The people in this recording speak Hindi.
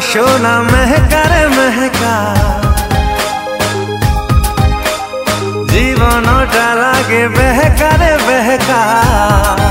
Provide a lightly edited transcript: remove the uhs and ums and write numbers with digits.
शोला महकारे महका जीवन टा लागे बहकारे बहका।